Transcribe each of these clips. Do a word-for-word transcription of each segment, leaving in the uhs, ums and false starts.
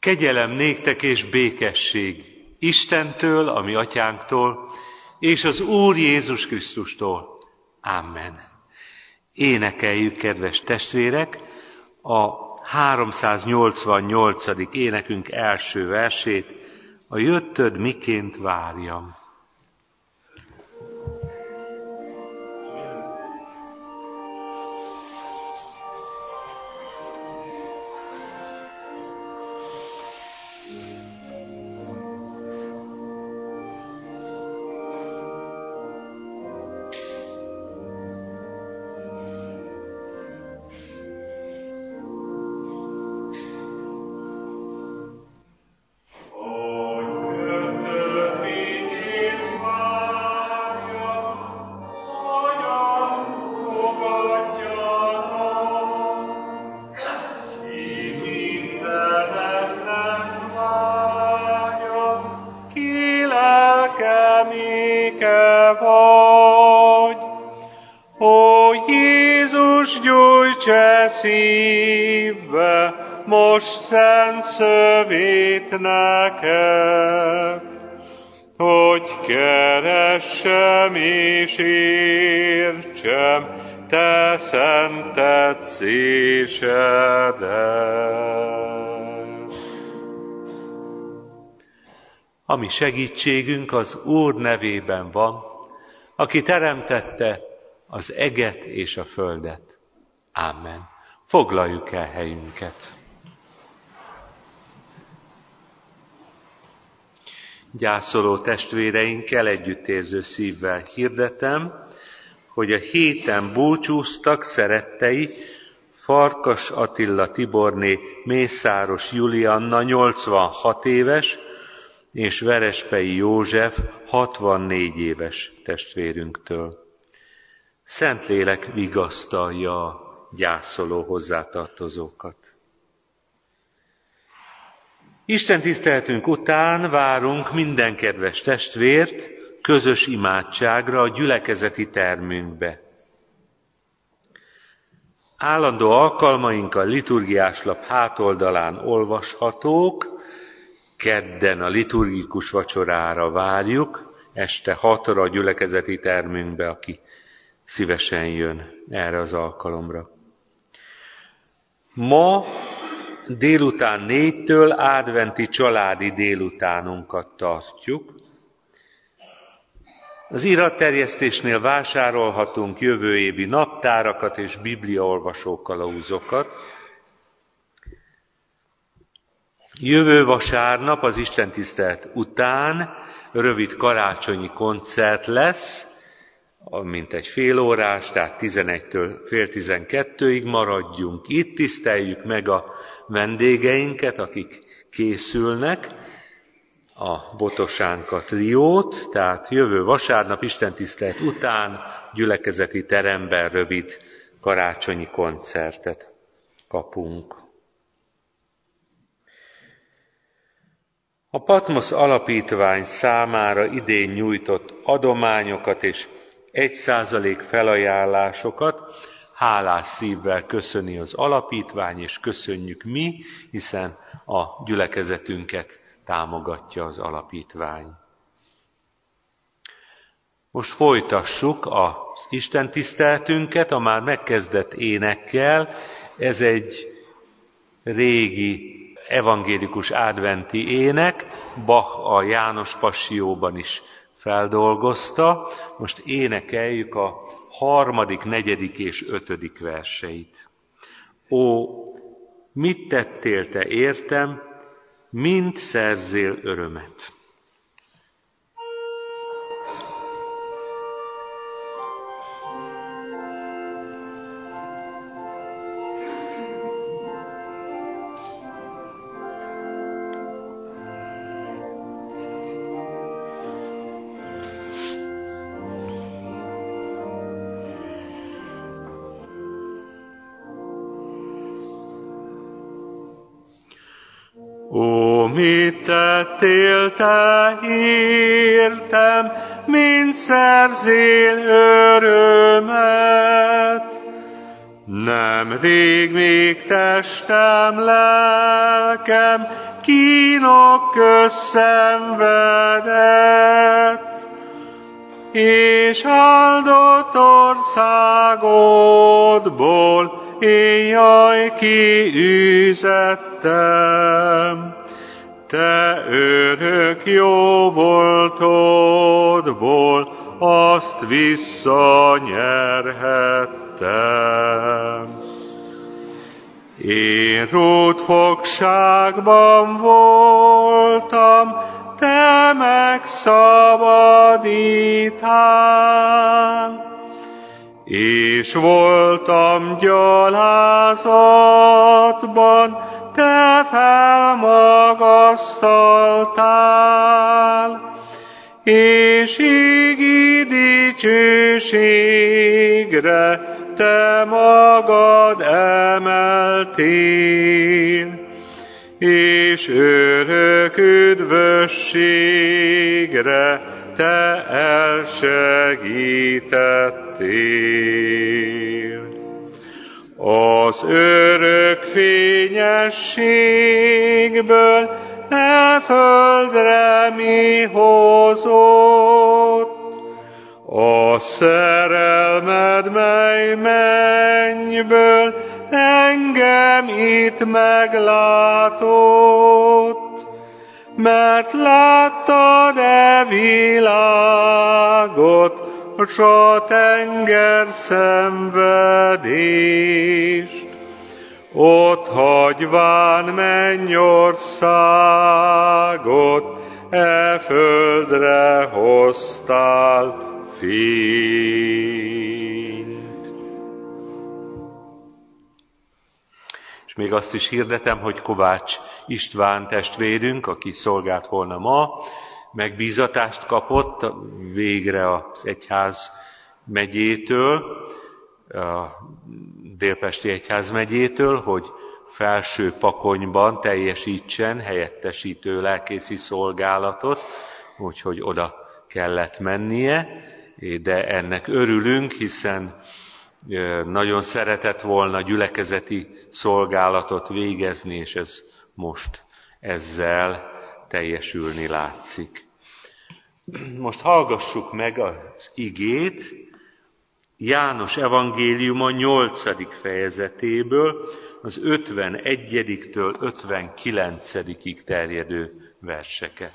Kegyelem néktek és békesség Istentől, a mi atyánktól, és az Úr Jézus Krisztustól. Amen. Énekeljük, kedves testvérek, a háromszáznyolcvannyolcadik énekünk első versét, a jöttöd miként várjam. Szívbe most szent szövét neked, hogy keressem és értsem te szent tetszésedet. A mi segítségünk az Úr nevében van, aki teremtette az eget és a földet. Amen. Foglaljuk el helyünket. Gyászoló testvéreinkkel együttérző szívvel hirdetem, hogy a héten búcsúztak szerettei Farkas Attila Tiborné Mészáros Julianna nyolcvanhat éves, és Verespei József hatvannégy éves testvérünktől. Szentlélek vigasztalja a gyászoló hozzátartozókat. Isten tiszteletünk után várunk minden kedves testvért közös imádságra a gyülekezeti termünkbe. Állandó alkalmaink a liturgiás lap hátoldalán olvashatók, kedden a liturgikus vacsorára várjuk, este hatra a gyülekezeti termünkbe, aki szívesen jön erre az alkalomra. Ma délután négytől adventi családi délutánunkat tartjuk. Az iratterjesztésnél vásárolhatunk jövő évi naptárakat és bibliaolvasó kalauzokat. Jövő vasárnap az istentisztelet után rövid karácsonyi koncert lesz, mint egy fél órás, tehát tizenegytől fél tizenkettőig maradjunk itt, tiszteljük meg a vendégeinket, akik készülnek, a Botosánka triót, tehát jövő vasárnap istentisztelet után gyülekezeti teremben rövid karácsonyi koncertet kapunk. A Patmosz Alapítvány számára idén nyújtott adományokat és egy százalék felajánlásokat hálás szívvel köszöni az alapítvány, és köszönjük mi, hiszen a gyülekezetünket támogatja az alapítvány. Most folytassuk az istentiszteletünket a már megkezdett énekkel. Ez egy régi evangélikus adventi ének, Bach a János Passióban is feldolgozta. Most énekeljük a harmadik, negyedik és ötödik verseit. Ó, mit tettél te értem, mind szerzél örömet. Ó, mit tettél te értem, mint szerzél örömet. Nem rég még testem, lelkem kínok közszenvedett, és áldott országodból én jaj kiűzettem. Te örök jó voltodból azt visszanyerhettem. Én rútfogságban voltam, te megszabadítál, és voltam gyalázatban, te felmagasztaltál, és égi dicsőségre te magad emeltél, és örök üdvösségre te elsegítettél. Az örök fényességből e földre mi hozott, a szerelmed, mely mennyből engem itt meglátott, mert láttad-e világot, s a tenger szenvedést, ott hagyván mennyországot, e földre hoztál fényt. És még azt is hirdetem, hogy Kovács István testvérünk, aki szolgált volna ma, megbízatást kapott végre az egyház megyétől, a Délpesti Egyház megyétől, hogy felső Pakonyban teljesítsen helyettesítő lelkészi szolgálatot, úgyhogy oda kellett mennie, de ennek örülünk, hiszen nagyon szeretett volna gyülekezeti szolgálatot végezni, és ez most ezzel teljesülni látszik. Most hallgassuk meg az igét János evangéliuma nyolcadik fejezetéből, az ötvenegyediktől ötvenkilencedikig terjedő verseket.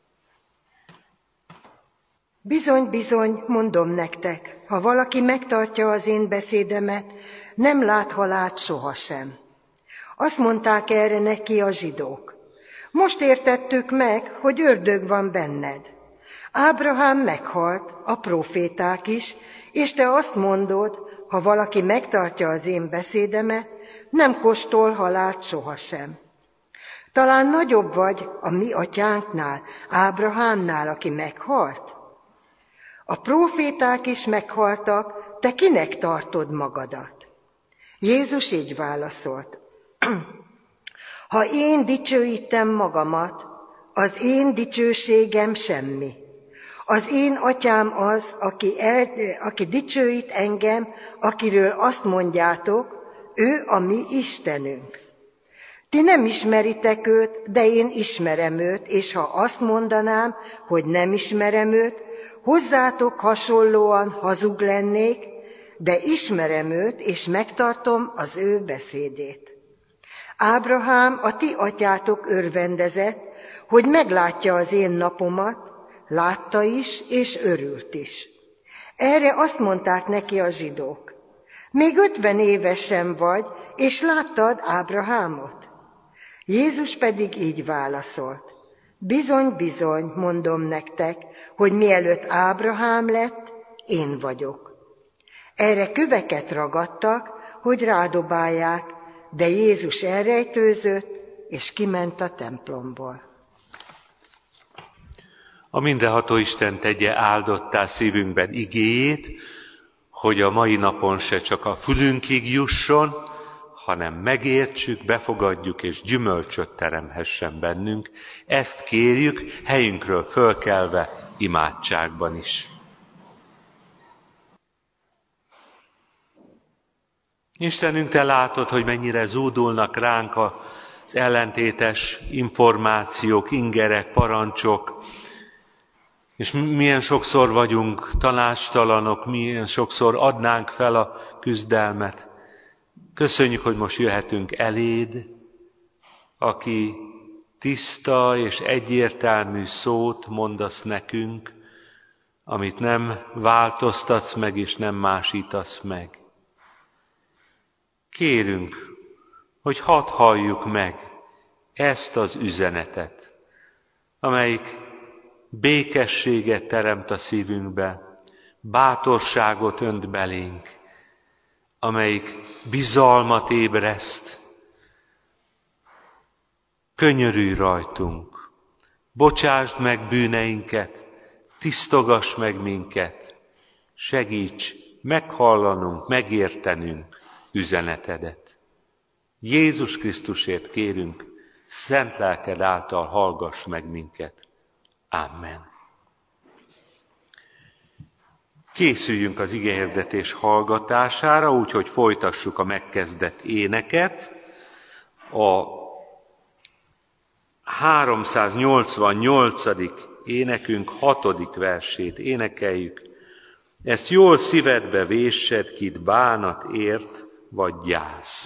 Bizony, bizony, mondom nektek, ha valaki megtartja az én beszédemet, nem lát halált sohasem. Azt mondták erre neki a zsidók. Most értettük meg, hogy ördög van benned. Ábrahám meghalt, a próféták is, és te azt mondod, ha valaki megtartja az én beszédemet, nem kóstol halált sohasem. Talán nagyobb vagy a mi atyánknál, Ábrahámnál, aki meghalt? A próféták is meghaltak, te kinek tartod magadat? Jézus így válaszolt. Ha én dicsőítem magamat, az én dicsőségem semmi. Az én atyám az, aki, el, aki dicsőít engem, akiről azt mondjátok, ő a mi Istenünk. Ti nem ismeritek őt, de én ismerem őt, és ha azt mondanám, hogy nem ismerem őt, hozzátok hasonlóan hazug lennék, de ismerem őt, és megtartom az ő beszédét. Ábrahám, a ti atyátok örvendezett, hogy meglátja az én napomat, látta is, és örült is. Erre azt mondták neki a zsidók. Még ötven éves sem vagy, és láttad Ábrahámot? Jézus pedig így válaszolt. Bizony, bizony, mondom nektek, hogy mielőtt Ábrahám lett, én vagyok. Erre köveket ragadtak, hogy rádobálják, de Jézus elrejtőzött, és kiment a templomból. A mindenható Isten tegye áldottá szívünkben igéjét, hogy a mai napon se csak a fülünkig jusson, hanem megértsük, befogadjuk és gyümölcsöt teremhessen bennünk. Ezt kérjük helyünkről fölkelve imádságban is. Istenünk, te látod, hogy mennyire zúdulnak ránk az az ellentétes információk, ingerek, parancsok, és milyen sokszor vagyunk tanácstalanok, milyen sokszor adnánk fel a küzdelmet. Köszönjük, hogy most jöhetünk eléd, aki tiszta és egyértelmű szót mondasz nekünk, amit nem változtatsz meg és nem másítasz meg. Kérünk, hogy hadd halljuk meg ezt az üzenetet, amelyik békességet teremt a szívünkbe, bátorságot önt belénk, amelyik bizalmat ébreszt. Könyörülj rajtunk, bocsásd meg bűneinket, tisztogass meg minket, segíts meghallanunk, megértenünk üzenetedet. Jézus Krisztusért kérünk, szent lelked által hallgass meg minket. Amen. Készüljünk az igehirdetés hallgatására, úgyhogy folytassuk a megkezdett éneket. A háromszáznyolcvannyolcadik énekünk hatodik versét énekeljük. Ezt jól szívedbe véssed, kit bánat ért, vagy gyász.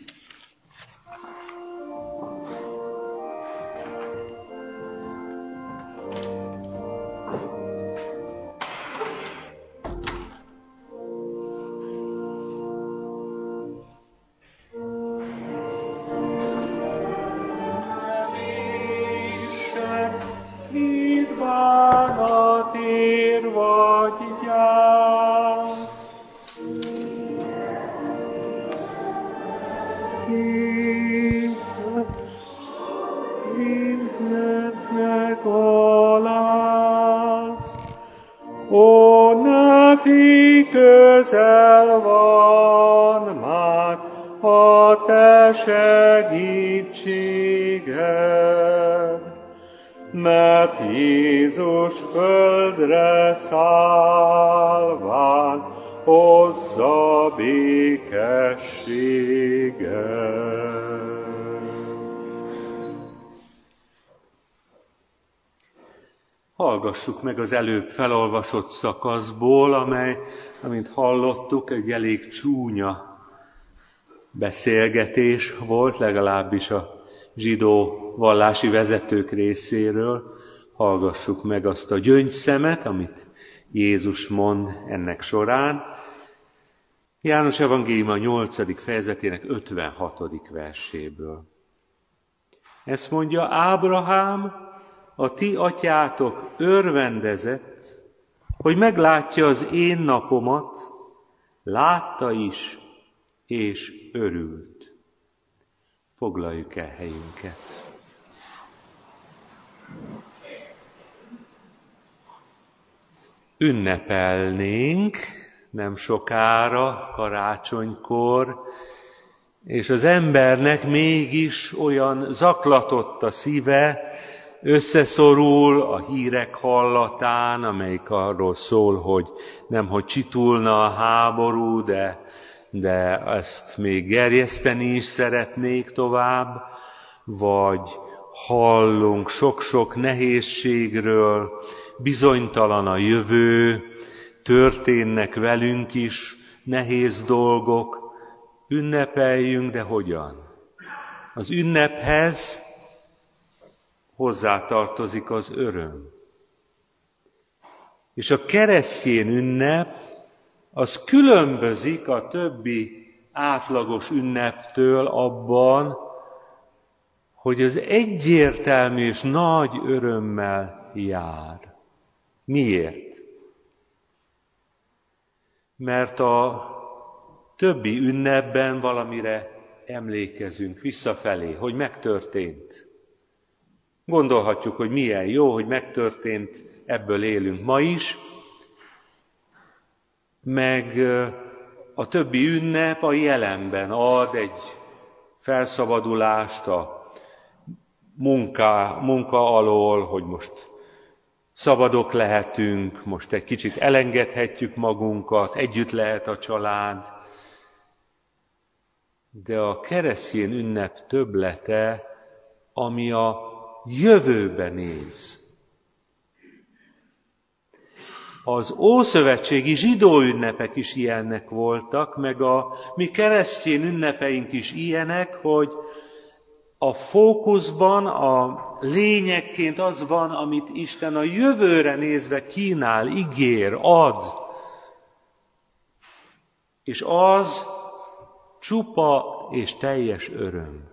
Mert Jézus földre szállván hozza békességet. Hallgassuk meg az előbb felolvasott szakaszból, amely, amint hallottuk, egy elég csúnya beszélgetés volt, legalábbis a zsidó vallási vezetők részéről. Hallgassuk meg azt a gyöngyszemet, amit Jézus mond ennek során. János evangélium a nyolcadik fejezetének ötvenhatodik verséből. Ezt mondja: Ábrahám, a ti atyátok örvendezett, hogy meglátja az én napomat, látta is, és örült. Foglaljuk el helyünket. Ünnepelnénk nem sokára, karácsonykor, és az embernek mégis olyan zaklatott a szíve, összeszorul a hírek hallatán, amelyik arról szól, hogy nemhogy csitulna a háború, de, de ezt még gerjeszteni is szeretnék tovább, vagy hallunk sok-sok nehézségről, bizonytalan a jövő, történnek velünk is nehéz dolgok. Ünnepeljünk, de hogyan? Az ünnephez hozzátartozik az öröm. És a keresztény ünnep az különbözik a többi átlagos ünneptől abban, hogy az egyértelmű és nagy örömmel jár. Miért? Mert a többi ünnepben valamire emlékezünk visszafelé, hogy megtörtént. Gondolhatjuk, hogy milyen jó, hogy megtörtént, ebből élünk ma is, meg a többi ünnep a jelenben ad egy felszabadulást a munka, munka alól, hogy most szabadok lehetünk, most egy kicsit elengedhetjük magunkat, együtt lehet a család. De a keresztény ünnep többlete ami a jövőbe néz. Az ószövetségi zsidó ünnepek is ilyenek voltak, meg a mi keresztény ünnepeink is ilyenek, hogy a fókuszban, a lényegként az van, amit Isten a jövőre nézve kínál, ígér, ad. És az csupa és teljes öröm.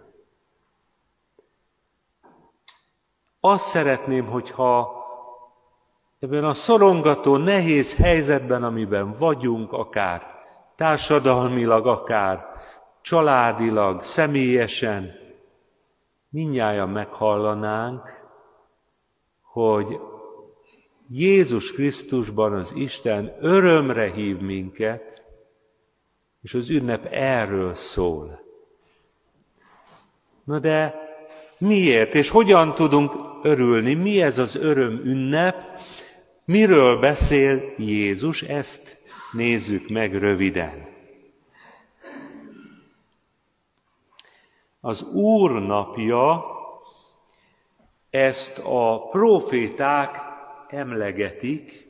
Azt szeretném, hogyha ebben a szorongató, nehéz helyzetben, amiben vagyunk, akár társadalmilag, akár családilag, személyesen, mindnyájan meghallanánk, hogy Jézus Krisztusban az Isten örömre hív minket, és az ünnep erről szól. Na de miért, és hogyan tudunk örülni? Mi ez az öröm ünnep? Miről beszél Jézus? Ezt nézzük meg röviden. Az Úr napja, ezt a próféták emlegetik,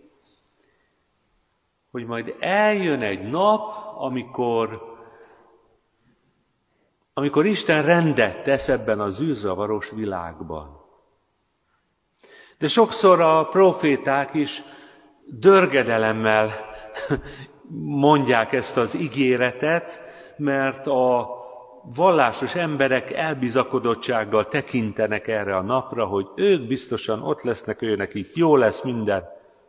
hogy majd eljön egy nap, amikor, amikor Isten rendet tesz ebben az űrzavaros világban. De sokszor a próféták is dörgedelemmel mondják ezt az ígéretet, mert a vallásos emberek elbizakodottsággal tekintenek erre a napra, hogy ők biztosan ott lesznek, ő nekik jó lesz minden.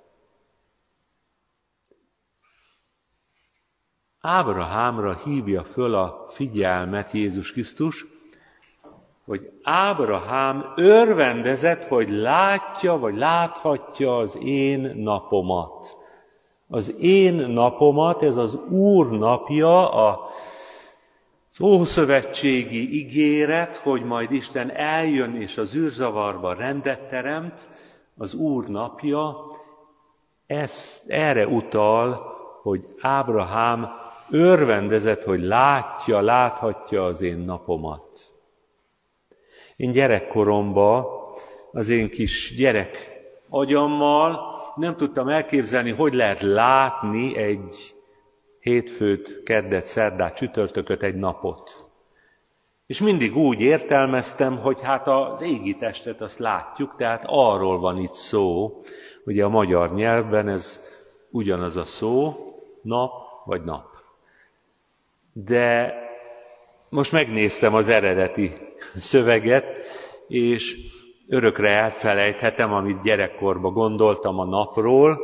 Ábrahámra hívja föl a figyelmet Jézus Krisztus, hogy Ábrahám örvendezett, hogy látja, vagy láthatja az én napomat. Az én napomat, ez az Úr napja, az ószövetségi ígéret, hogy majd Isten eljön és az űrzavarba rendet teremt, az Úr napja, ez erre utal, hogy Ábrahám örvendezett, hogy látja, láthatja az én napomat. Én gyerekkoromban az én kis gyerek agyammal nem tudtam elképzelni, hogy lehet látni egy hétfőt, keddet, szerdát, csütörtököt, egy napot. És mindig úgy értelmeztem, hogy hát az égi testet azt látjuk, tehát arról van itt szó. Ugye a magyar nyelvben ez ugyanaz a szó, nap vagy nap. De most megnéztem az eredeti szöveget, és örökre elfelejthetem, amit gyerekkorban gondoltam a napról.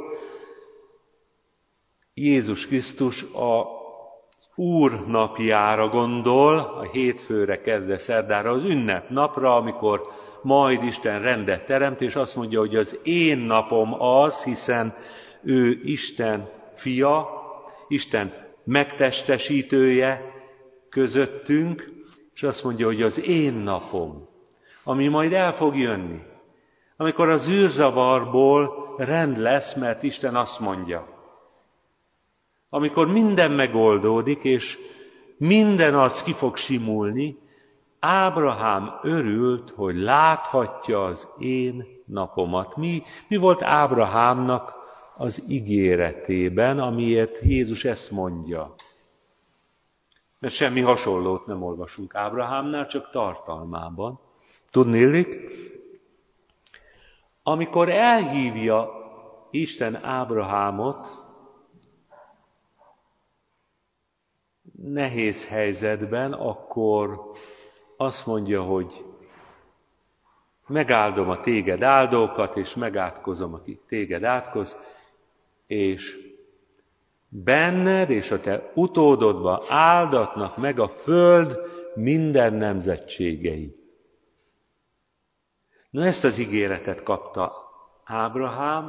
Jézus Krisztus a Úr napjára gondol, a hétfőre, kedde, szerdára, az ünnepnapra, amikor majd Isten rendet teremt, és azt mondja, hogy az én napom az, hiszen ő Isten fia, Isten megtestesítője közöttünk, és azt mondja, hogy az én napom, ami majd el fog jönni, amikor az űrzavarból rend lesz, mert Isten azt mondja, amikor minden megoldódik, és minden arc ki fog simulni, Ábrahám örült, hogy láthatja az én napomat. Mi, mi volt Ábrahámnak az ígéretében, amiért Jézus ezt mondja? Mert semmi hasonlót nem olvasunk Ábrahámnál, csak tartalmában. Tudnélik? Amikor elhívja Isten Ábrahámot nehéz helyzetben, akkor azt mondja, hogy megáldom a téged áldókat, és megátkozom, akik téged átkoz, és benned és a te utódodba áldatnak meg a föld minden nemzetségei. Na ezt az ígéretet kapta Ábrahám,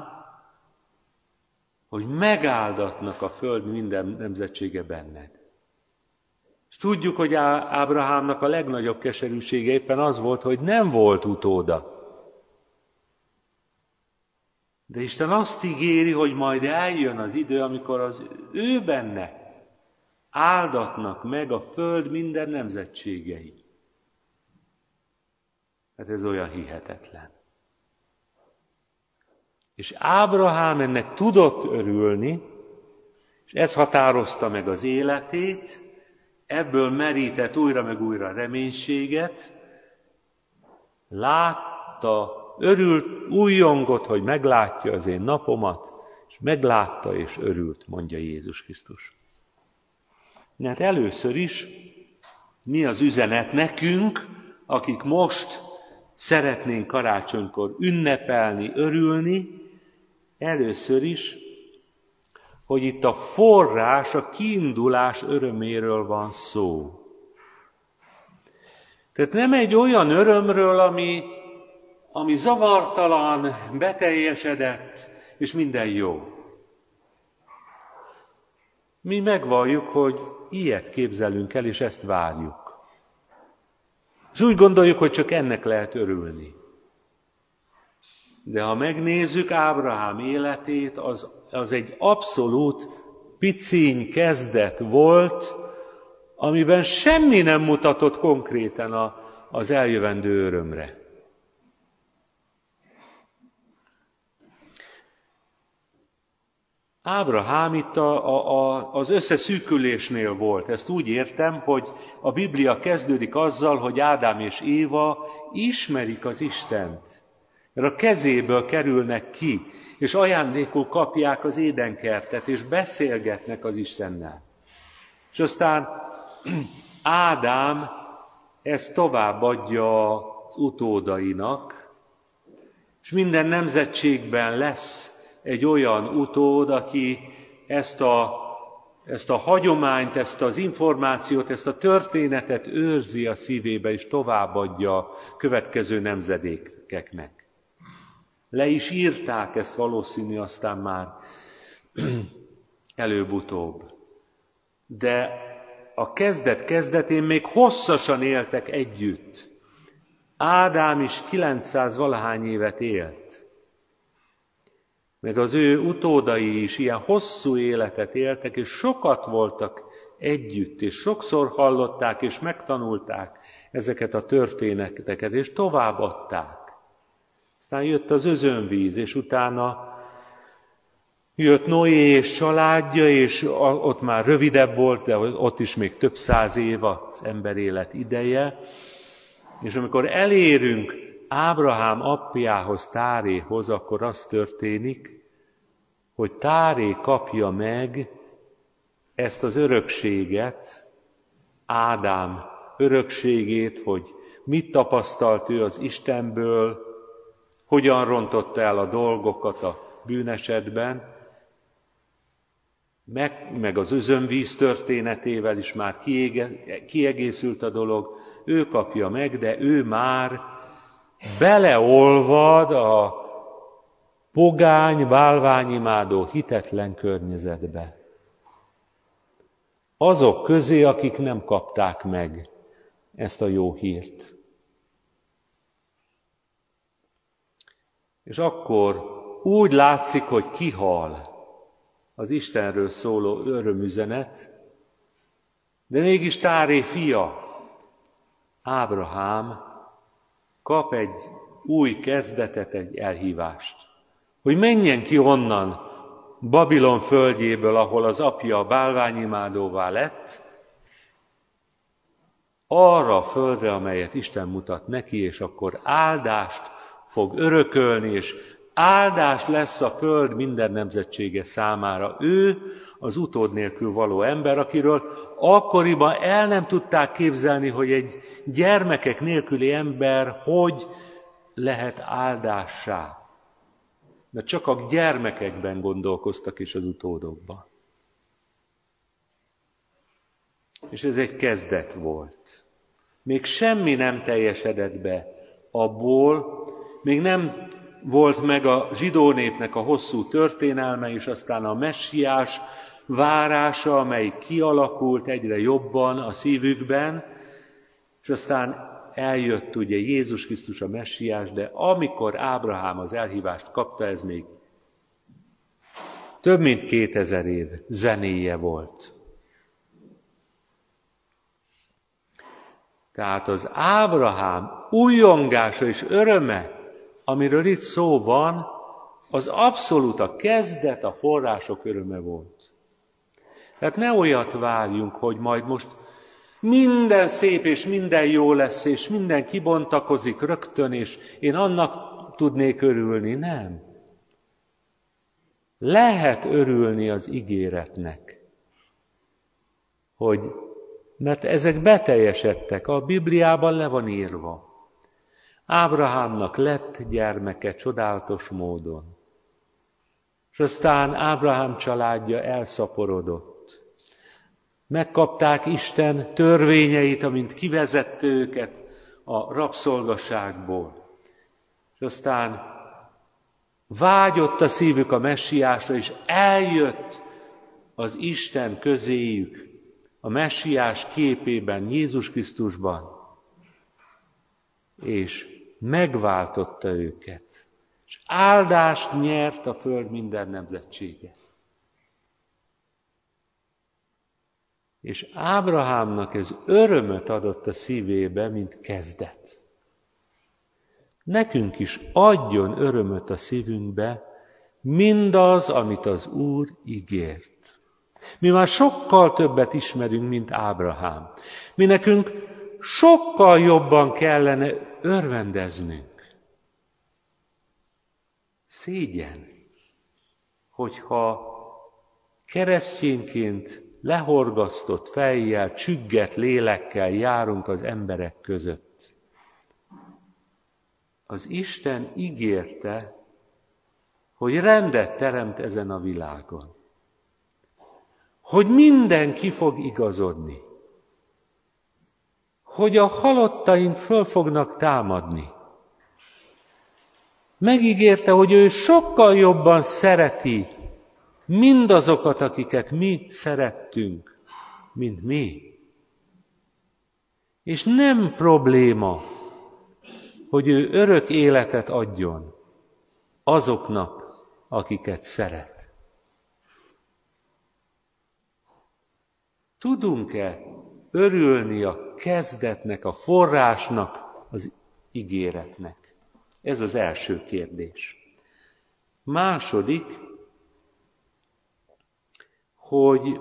hogy megáldatnak a föld minden nemzetsége benned. És tudjuk, hogy Ábrahámnak a legnagyobb keserűsége éppen az volt, hogy nem volt utóda. De Isten azt ígéri, hogy majd eljön az idő, amikor az ő benne áldatnak meg a föld minden nemzetségei. Hát ez olyan hihetetlen. És Ábrahám ennek tudott örülni, és ez határozta meg az életét, ebből merített újra meg újra reménységet, látta, örült, újjongott, hogy meglátja az én napomat, és meglátta és örült, mondja Jézus Krisztus. Mert először is mi az üzenet nekünk, akik most szeretnénk karácsonykor ünnepelni, örülni, először is, hogy itt a forrás, a kiindulás öröméről van szó. Tehát nem egy olyan örömről, ami, ami zavartalan, beteljesedett, és minden jó. Mi megvalljuk, hogy ilyet képzelünk el, és ezt várjuk. És úgy gondoljuk, hogy csak ennek lehet örülni. De ha megnézzük Ábrahám életét, az, az egy abszolút piciny kezdet volt, amiben semmi nem mutatott konkrétan a, az eljövendő örömre. Ábrahám itt a, a, az összeszűkülésnél volt. Ezt úgy értem, hogy a Biblia kezdődik azzal, hogy Ádám és Éva ismerik az Istent. Mert a kezéből kerülnek ki, és ajándékul kapják az édenkertet, és beszélgetnek az Istennel. És aztán Ádám ezt továbbadja az utódainak, és minden nemzetségben lesz egy olyan utód, aki ezt a, ezt a hagyományt, ezt az információt, ezt a történetet őrzi a szívébe, és továbbadja a következő nemzedékeknek. Le is írták ezt valószínű aztán már előbb-utóbb. De a kezdet kezdetén még hosszasan éltek együtt. Ádám is kilencszáz valahány évet élt. Meg az ő utódai is ilyen hosszú életet éltek, és sokat voltak együtt, és sokszor hallották, és megtanulták ezeket a történeteket, és továbbadták. Aztán jött az özönvíz, és utána jött Noé és családja, és ott már rövidebb volt, de ott is még több száz év az ember élet ideje. És amikor elérünk Ábrahám apjához, Táréhoz, akkor az történik, hogy Táré kapja meg ezt az örökséget, Ádám örökségét, hogy mit tapasztalt ő az Istenből, hogyan rontotta el a dolgokat a bűnesetben, meg, meg az özönvíz történetével is már kiége, kiegészült a dolog, ő kapja meg, de ő már beleolvad a pogány, bálványimádó, hitetlen környezetbe. Azok közé, akik nem kapták meg ezt a jó hírt. És akkor úgy látszik, hogy kihal az Istenről szóló örömüzenet, de mégis Táré fia, Ábrahám kap egy új kezdetet, egy elhívást, hogy menjen ki onnan, Babilon földjéből, ahol az apja bálványimádóvá lett, arra a földre, amelyet Isten mutat neki, és akkor áldást fog örökölni, és áldás lesz a föld minden nemzetsége számára. Ő az utód nélkül való ember, akiről akkoriban el nem tudták képzelni, hogy egy gyermekek nélküli ember hogy lehet áldássá. Mert csak a gyermekekben gondolkoztak, és az utódokban. És ez egy kezdet volt. Még semmi nem teljesedett be abból, még nem volt meg a zsidó népnek a hosszú történelme, és aztán a messiás várása, amely kialakult egyre jobban a szívükben, és aztán eljött ugye Jézus Krisztus a messiás, de amikor Ábrahám az elhívást kapta, ez még több mint kétezer év zenéje volt. Tehát az Ábrahám újjongása és öröme, amiről itt szó van, az abszolút a kezdet, a források öröme volt. Tehát ne olyat várjunk, hogy majd most minden szép és minden jó lesz, és minden kibontakozik rögtön, és én annak tudnék örülni. Nem. Lehet örülni az ígéretnek, hogy, mert ezek beteljesedtek, a Bibliában le van írva. Ábrahámnak lett gyermeke csodálatos módon. És aztán Ábrahám családja elszaporodott. Megkapták Isten törvényeit, amint kivezette őket a rabszolgaságból. És aztán vágyott a szívük a messiásra, és eljött az Isten közéjük, a messiás képében, Jézus Krisztusban, és megváltotta őket, és áldást nyert a föld minden nemzetsége. És Ábrahámnak ez örömöt adott a szívébe, mint kezdet. Nekünk is adjon örömöt a szívünkbe mindaz, amit az Úr ígért. Mi már sokkal többet ismerünk, mint Ábrahám. Mi nekünk sokkal jobban kellene örvendeznünk. Szégyen, hogyha keresztényként lehorgasztott fejjel, csügget lélekkel járunk az emberek között. Az Isten ígérte, hogy rendet teremt ezen a világon. Hogy mindenki fog igazodni. Hogy a halottaink föl fognak támadni. Megígérte, hogy ő sokkal jobban szereti mindazokat, akiket mi szerettünk, mint mi. És nem probléma, hogy ő örök életet adjon azoknak, akiket szeret. Tudunk-e örülni a kezdetnek, a forrásnak, az ígéretnek? Ez az első kérdés. Második, hogy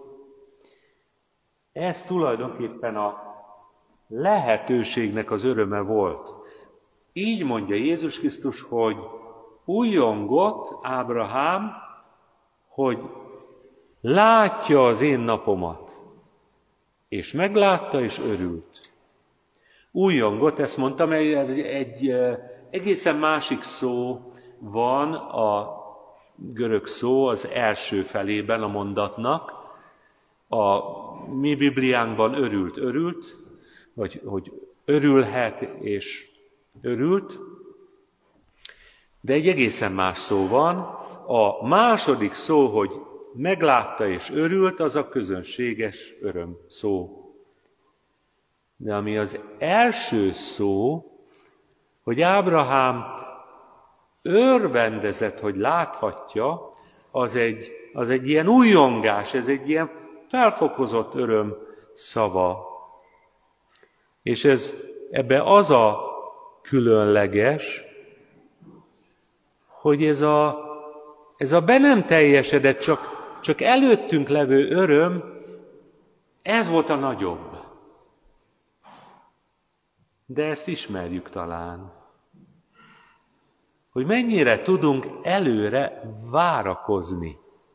ez tulajdonképpen a lehetőségnek az öröme volt. Így mondja Jézus Krisztus, hogy újjongott Ábrahám, hogy látja az én napomat. És meglátta, és örült. Újjongott, ezt mondtam, ez egy egészen másik szó van a görög szó az első felében a mondatnak. A mi Bibliánkban örült, örült, vagy hogy örülhet és örült, de egy egészen más szó van. A második szó, hogy meglátta és örült, az a közönséges öröm szó. De ami az első szó, hogy Ábrahám örvendezett, hogy láthatja, az egy, az egy ilyen újjongás, ez egy ilyen felfokozott öröm szava. És ez, ebbe az a különleges, hogy ez a, ez a be nem teljesedett, csak, csak előttünk levő öröm, ez volt a nagyobb. De ezt ismerjük talán, hogy mennyire tudunk előre várakozni.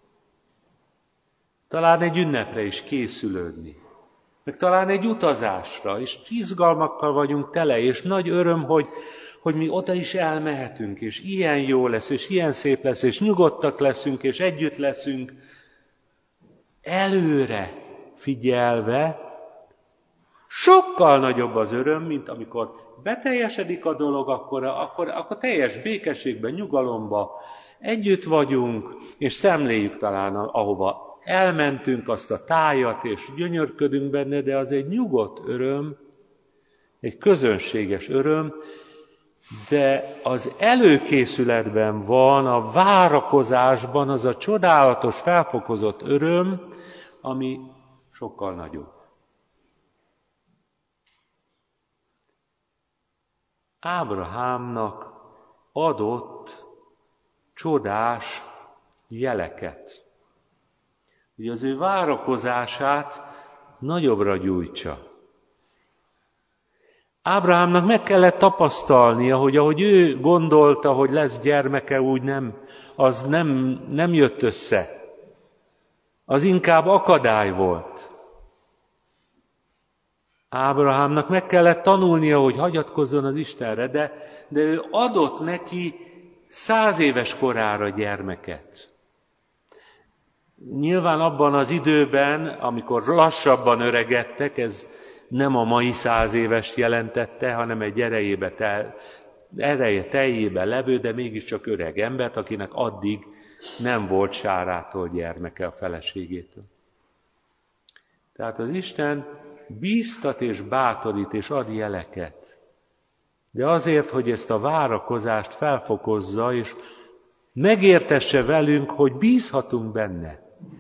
Talán egy ünnepre is készülődni, meg talán egy utazásra, és izgalmakkal vagyunk tele, és nagy öröm, hogy, hogy mi oda is elmehetünk, és ilyen jó lesz, és ilyen szép lesz, és nyugodtak leszünk, és együtt leszünk. Előre figyelve, sokkal nagyobb az öröm, mint amikor beteljesedik a dolog, akkor, akkor, akkor teljes békességben, nyugalomban együtt vagyunk, és szemléljük talán, ahova elmentünk azt a tájat, és gyönyörködünk benne, de az egy nyugodt öröm, egy közönséges öröm, de az előkészületben van, a várakozásban az a csodálatos, felfokozott öröm, ami sokkal nagyobb. Ábrahámnak adott csodás jeleket, hogy az ő várakozását nagyobbra gyújtsa. Ábrahámnak meg kellett tapasztalnia, hogy ahogy ő gondolta, hogy lesz gyermeke, úgy nem, az nem, nem jött össze. Az inkább akadály volt. Ábrahámnak meg kellett tanulnia, hogy hagyatkozzon az Istenre, de, de ő adott neki száz éves korára gyermeket. Nyilván abban az időben, amikor lassabban öregedtek, ez nem a mai száz évest jelentette, hanem egy erejébe tel, ereje teljébe levő, de mégiscsak öreg embert, akinek addig nem volt Sárától gyermeke, a feleségétől. Tehát az Isten bíztat és bátorít és ad jeleket. De azért, hogy ezt a várakozást felfokozza, és megértesse velünk, hogy bízhatunk benne.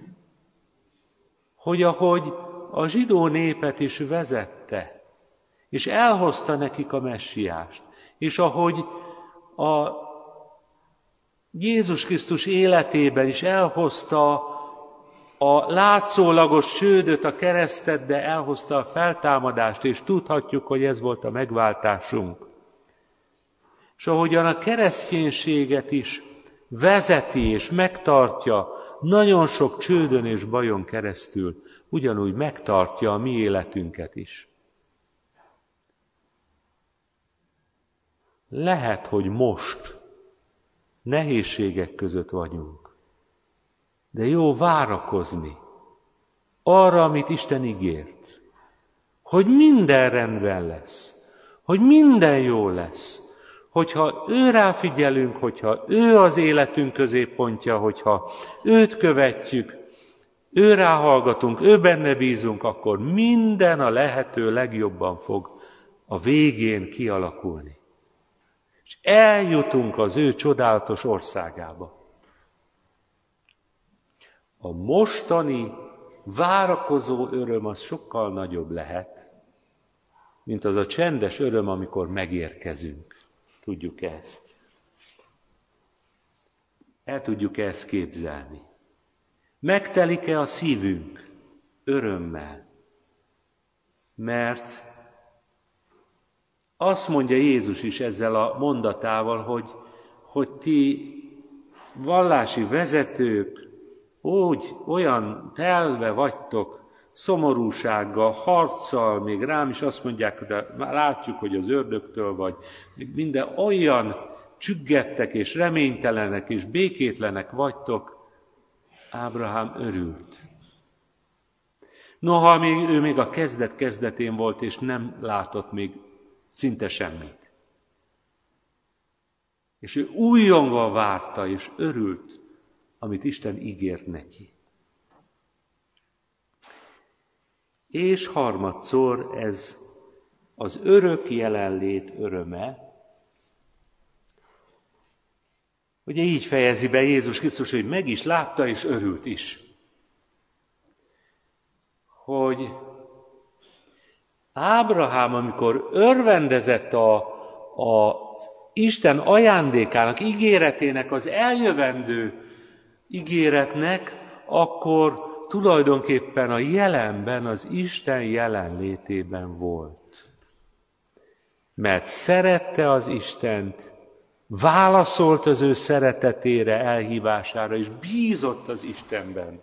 Hogy ahogy a zsidó népet is vezette, és elhozta nekik a messiást, és ahogy a Jézus Krisztus életében is elhozta a látszólagos sődöt, a keresztet, de elhozta a feltámadást, és tudhatjuk, hogy ez volt a megváltásunk. És ahogyan a kereszténységet is vezeti és megtartja nagyon sok csődön és bajon keresztül, ugyanúgy megtartja a mi életünket is. Lehet, hogy most nehézségek között vagyunk, de jó várakozni arra, amit Isten ígért, hogy minden rendben lesz, hogy minden jó lesz, hogyha ő ráfigyelünk, hogyha ő az életünk középpontja, hogyha őt követjük, ő ráhallgatunk, ő benne bízunk, akkor minden a lehető legjobban fog a végén kialakulni. És eljutunk az ő csodálatos országába. A mostani várakozó öröm az sokkal nagyobb lehet, mint az a csendes öröm, amikor megérkezünk. Tudjuk ezt. El tudjuk ezt képzelni. Megtelik-e a szívünk örömmel? Mert azt mondja Jézus is ezzel a mondatával, hogy, hogy ti vallási vezetők úgy, olyan telve vagytok, szomorúsággal, harccal, még rám is azt mondják, de már látjuk, hogy az ördögtől vagy, még minden olyan csüggettek és reménytelenek és békétlenek vagytok. Ábrahám örült. Noha még, ő még a kezdet-kezdetén volt, és nem látott még szinte semmit. És ő újongva várta, és örült, amit Isten ígért neki. És harmadszor ez az örök jelenlét öröme. Ugye így fejezi be Jézus Krisztus, hogy meg is látta és örült is. Hogy Ábrahám, amikor örvendezett a, a Isten ajándékának, ígéretének, az eljövendő ígéretnek, akkor tulajdonképpen a jelenben, az Isten jelenlétében volt. Mert szerette az Istent, válaszolt az ő szeretetére, elhívására, és bízott az Istenben.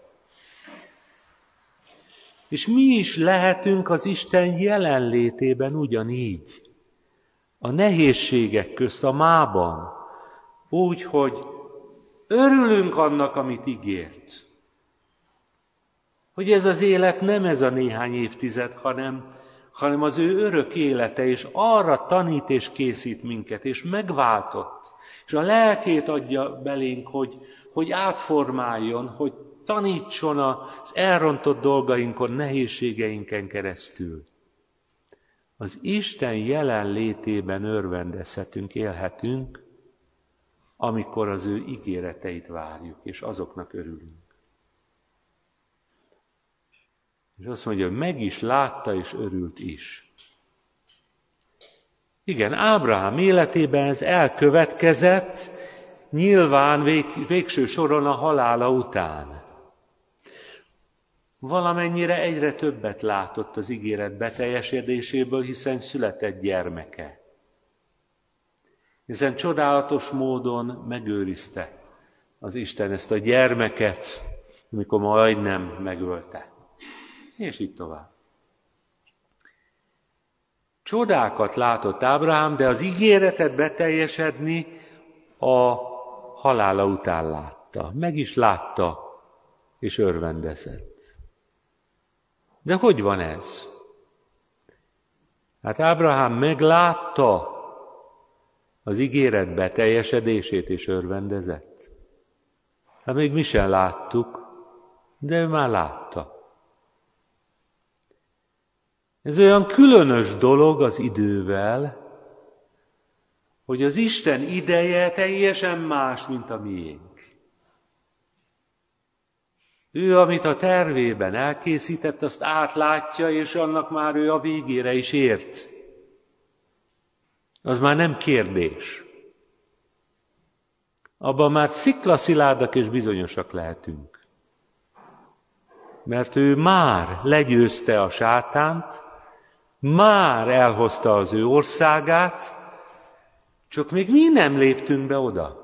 És mi is lehetünk az Isten jelenlétében ugyanígy. A nehézségek közt, a mában. Úgy, hogy örülünk annak, amit ígért. Hogy ez az élet nem ez a néhány évtized, hanem, hanem az ő örök élete, és arra tanít és készít minket, és megváltott. És a lelkét adja belénk, hogy, hogy átformáljon, hogy tanítson az elrontott dolgainkon, nehézségeinken keresztül. Az Isten jelenlétében örvendezhetünk, élhetünk, amikor az ő ígéreteit várjuk, és azoknak örülünk. És azt mondja, hogy meg is látta, és örült is. Igen, Ábrahám életében ez elkövetkezett, nyilván vég, végső soron a halála után. Valamennyire egyre többet látott az ígéret beteljesedéséből, hiszen született gyermeke. Hiszen csodálatos módon megőrizte az Isten ezt a gyermeket, amikor majdnem megölte. És így tovább. Csodákat látott Ábrahám, de az ígéretet beteljesedni a halála után látta. Meg is látta, és örvendezett. De hogy van ez? Hát Ábrahám meglátta az ígéret beteljesedését, és örvendezett. Hát még mi sem láttuk, de ő már látta. Ez olyan különös dolog az idővel, hogy az Isten ideje teljesen más, mint a miénk. Ő, amit a tervében elkészített, azt átlátja, és annak már ő a végére is ért. Az már nem kérdés. Abban már sziklaszilárdak és bizonyosak lehetünk. Mert ő már legyőzte a sátánt, már elhozta az ő országát, csak még mi nem léptünk be oda.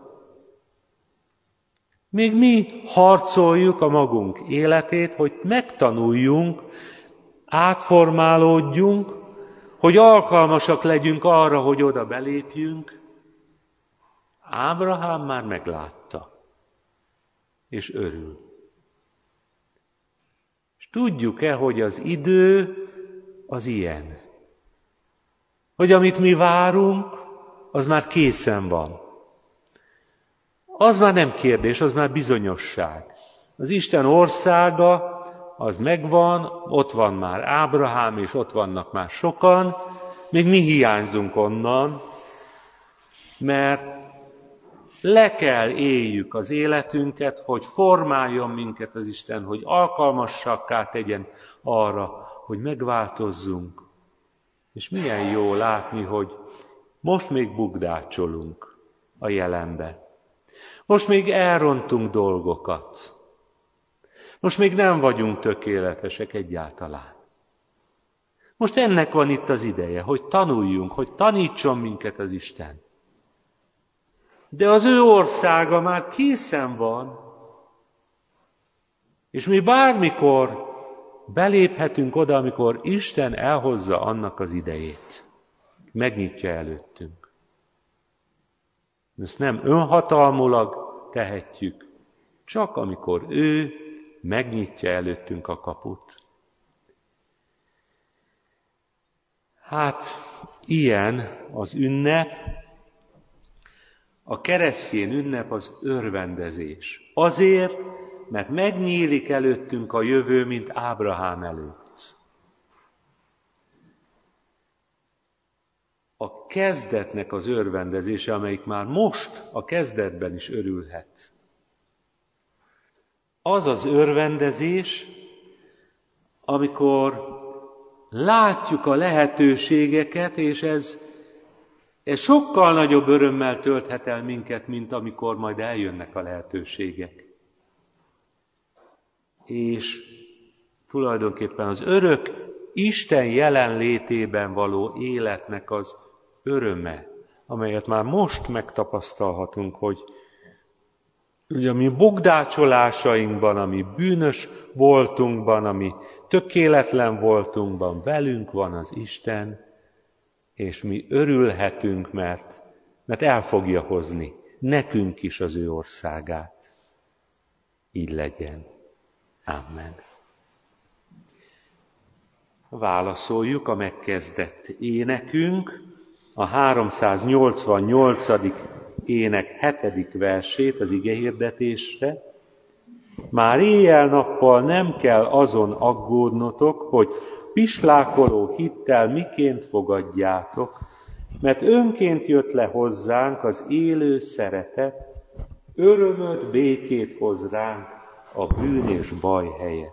Még mi harcoljuk a magunk életét, hogy megtanuljunk, átformálódjunk, hogy alkalmasak legyünk arra, hogy oda belépjünk. Ábrahám már meglátta, és örül. És tudjuk-e, hogy az idő az ilyen? Hogy amit mi várunk, az már készen van. Az már nem kérdés, az már bizonyosság. Az Isten országa, az megvan, ott van már Ábrahám, és ott vannak már sokan, még mi hiányzunk onnan, mert le kell éljük az életünket, hogy formáljon minket az Isten, hogy alkalmassakká tegyen arra, hogy megváltozzunk. És milyen jó látni, hogy most még bugdácsolunk a jelenbe. Most még elrontunk dolgokat. Most még nem vagyunk tökéletesek egyáltalán. Most ennek van itt az ideje, hogy tanuljunk, hogy tanítson minket az Isten. De az ő országa már készen van, és mi bármikor beléphetünk oda, amikor Isten elhozza annak az idejét. Megnyitja előttünk. Ezt nem önhatalmulag tehetjük, csak amikor ő megnyitja előttünk a kaput. Hát, ilyen az ünnep, a keresztény ünnep az örvendezés. Azért, mert megnyílik előttünk a jövő, mint Ábrahám előtt. A kezdetnek az örvendezése, amelyik már most a kezdetben is örülhet. Az az örvendezés, amikor látjuk a lehetőségeket, és ez, ez sokkal nagyobb örömmel tölthet el minket, mint amikor majd eljönnek a lehetőségek. És tulajdonképpen az örök Isten jelenlétében való életnek az öröme, amelyet már most megtapasztalhatunk, hogy ugye a mi bugdácsolásainkban, a mi bűnös voltunkban, a mi tökéletlen voltunkban velünk van az Isten, és mi örülhetünk, mert, mert el fogja hozni nekünk is az ő országát. Így legyen. Amen. Válaszoljuk a megkezdett énekünk, a háromszáznyolcvannyolcadik ének hetedik versét az igehirdetésre. Már éjjel-nappal nem kell azon aggódnotok, hogy pislákoló hittel miként fogadjátok, mert önként jött le hozzánk az élő szeretet, örömöt, békét hoz ránk a bűn és baj helyett.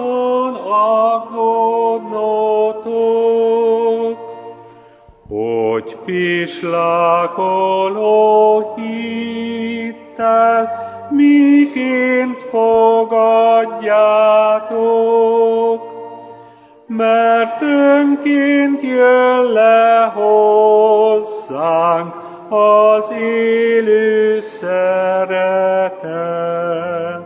azon aggódnotok, hogy pislákoló hittel miként fogadjátok, mert önként jön le hozzánk az élő szeretet.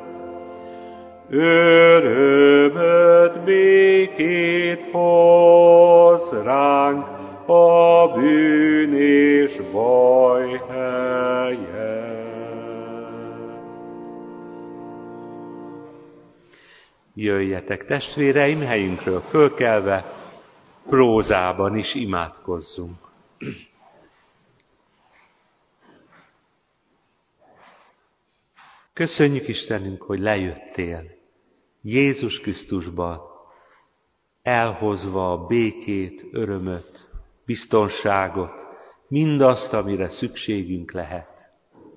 Örömöt, békét hoz ránk a bűn és baj helyen. Jöjjetek, testvéreim, helyünkről fölkelve, prózában is imádkozzunk. Köszönjük, Istenünk, hogy lejöttél Jézus Krisztusban, elhozva a békét, örömöt, biztonságot, mindazt, amire szükségünk lehet.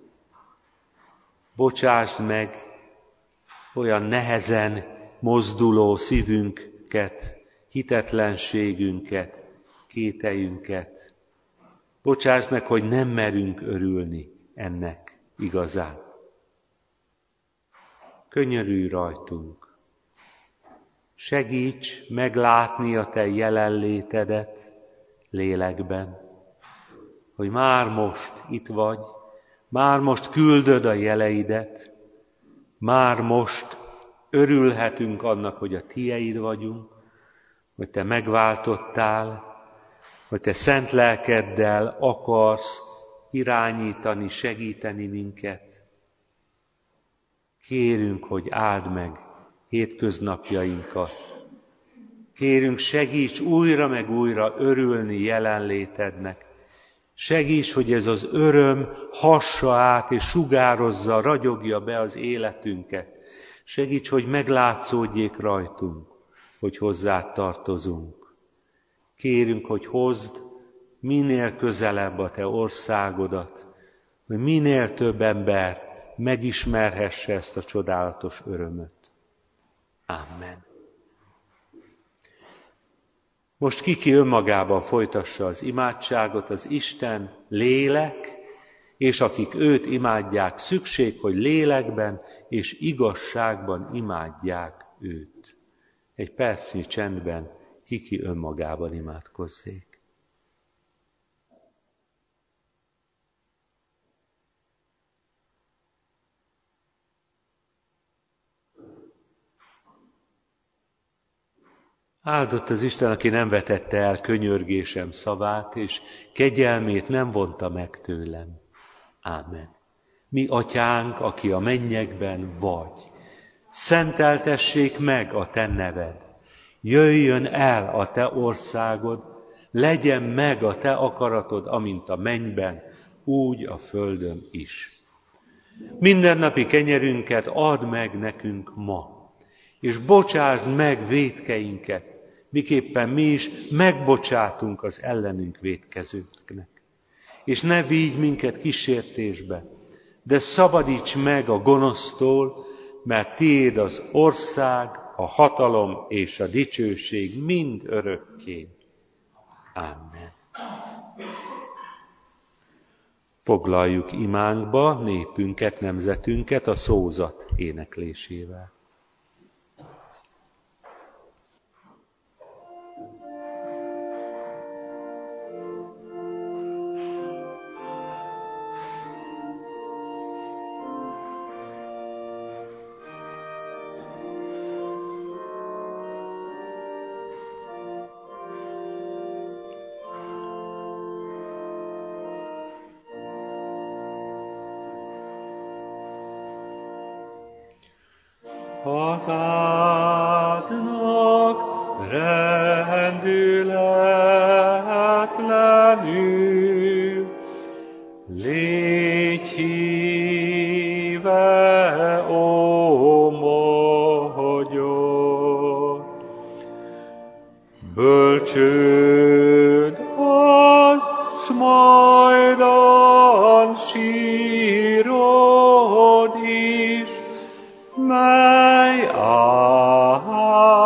Bocsásd meg olyan nehezen mozduló szívünket, hitetlenségünket, kételyünket. Bocsásd meg, hogy nem merünk örülni ennek igazán. Könyörülj rajtunk. Segíts meglátni a te jelenlétedet lélekben, hogy már most itt vagy, már most küldöd a jeleidet, már most örülhetünk annak, hogy a tieid vagyunk, hogy te megváltottál, hogy te szent lelkeddel akarsz irányítani, segíteni minket. Kérünk, hogy áld meg hétköznapjainkat. Kérünk, segíts újra meg újra örülni jelenlétednek. Segíts, hogy ez az öröm hassa át és sugározza, ragyogja be az életünket. Segíts, hogy meglátszódjék rajtunk, hogy hozzád tartozunk. Kérünk, hogy hozd minél közelebb a te országodat, hogy minél több ember megismerhesse ezt a csodálatos örömöt. Amen. Most kiki önmagában folytassa az imádságot, az Isten lélek, és akik őt imádják, szükség, hogy lélekben és igazságban imádják őt. Egy percnyi csendben kiki önmagában imádkozzék. Áldott az Isten, aki nem vetette el könyörgésem szavát, és kegyelmét nem vonta meg tőlem. Ámen. Mi atyánk, aki a mennyekben vagy, szenteltessék meg a te neved. Jöjjön el a te országod, legyen meg a te akaratod, amint a mennyben, úgy a földön is. Mindennapi kenyerünket add meg nekünk ma, és bocsásd meg vétkeinket, miképpen mi is megbocsátunk az ellenünk vétkezőknek. És ne vigy minket kísértésbe, de szabadíts meg a gonosztól, mert tiéd az ország, a hatalom és a dicsőség mind örökké. Amen. Foglaljuk imánkba népünket, nemzetünket a szózat éneklésével. Hazádnak rendületlenül, légy híve, ó magyar. Bölcsőd az, s majdan sírod is, mely áldott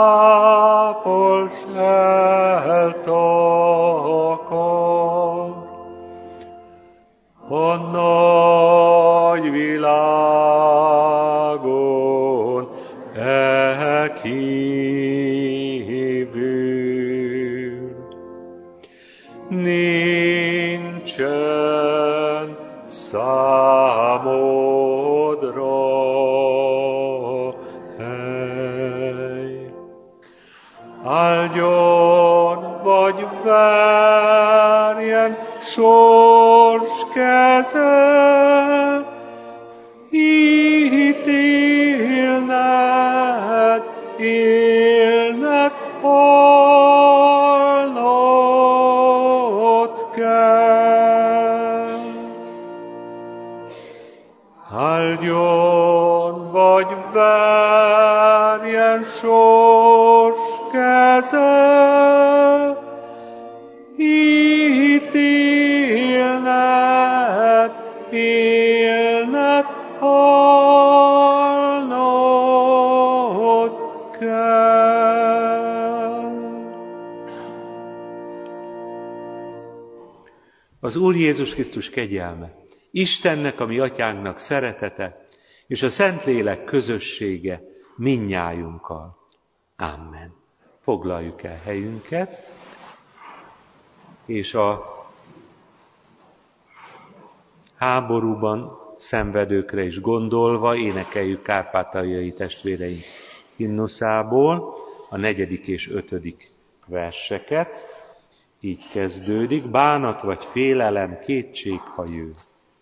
Áldjon vagy verjen sors keze, ítélned, élned halnod kell. Áldjon vagy verjen sors keze, ítélned, élned halnod kell. Az Úr Jézus Krisztus kegyelme, Istennek, a mi atyánknak szeretete, és a Szentlélek közössége mindnyájunkkal. Amen. Foglaljuk el helyünket, és a háborúban szenvedőkre is gondolva énekeljük kárpátaljai testvéreink himnuszából a negyedik és ötödik verseket. Így kezdődik: bánat vagy félelem, kétség, ha jön.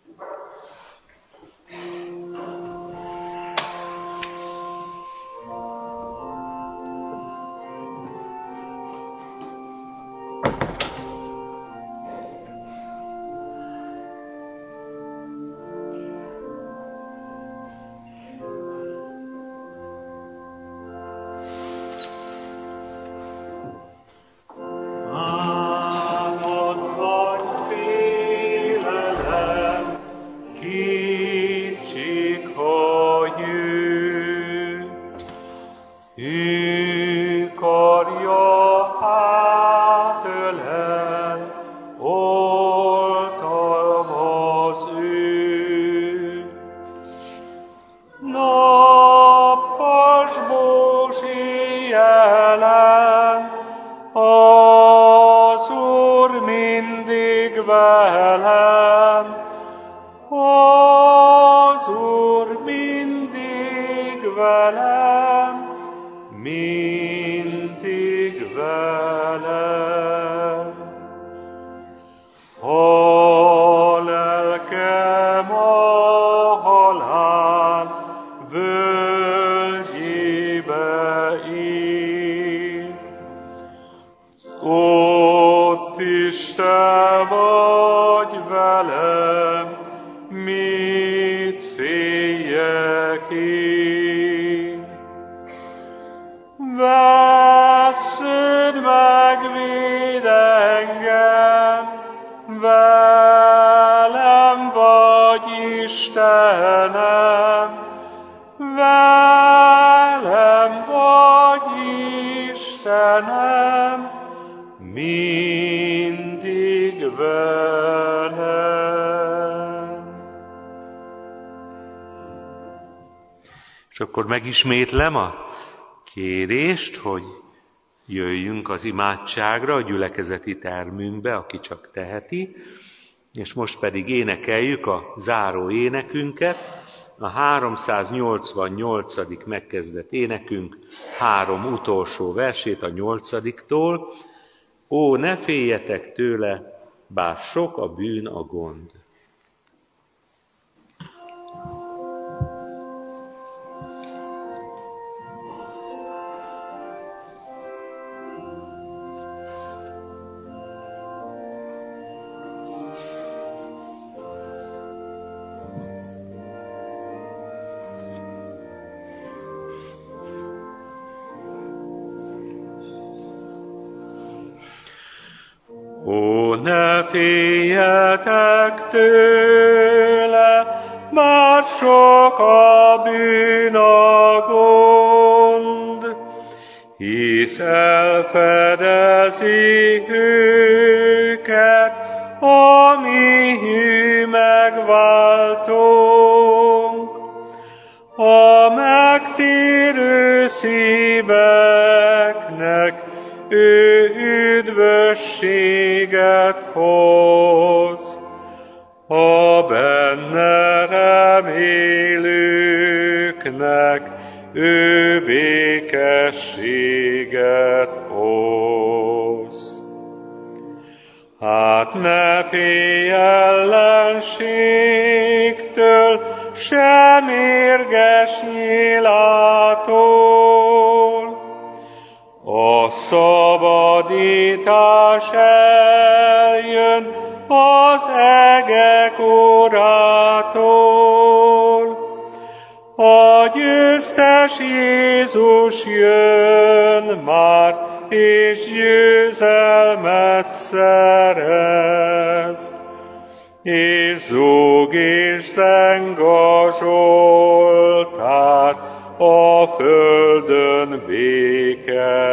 És akkor megismétlem a kérést, hogy jöjjünk az imádságra a gyülekezeti termünkbe, aki csak teheti, és most pedig énekeljük a záró énekünket, a háromszáznyolcvannyolcadik megkezdett énekünk három utolsó versét a nyolcadiktól. Ó, ne féljetek tőle, bár sok a bűn, a gond. Ne féljetek tőle, bár sok a bűn, a gond, hisz elfedezi őket a mi hű megváltónk. A megtérő szíveknek ő üdvösséget hoz, a benne remélőknek ő békét békességet hoz. Hát ne félj ellenségtől, sem mérges nyílától. A szabadítás eljön az egek Urától. A győztes Jézus jön már, és győzelmet szerez. És zúg és zeng a zsoltár, a földön béke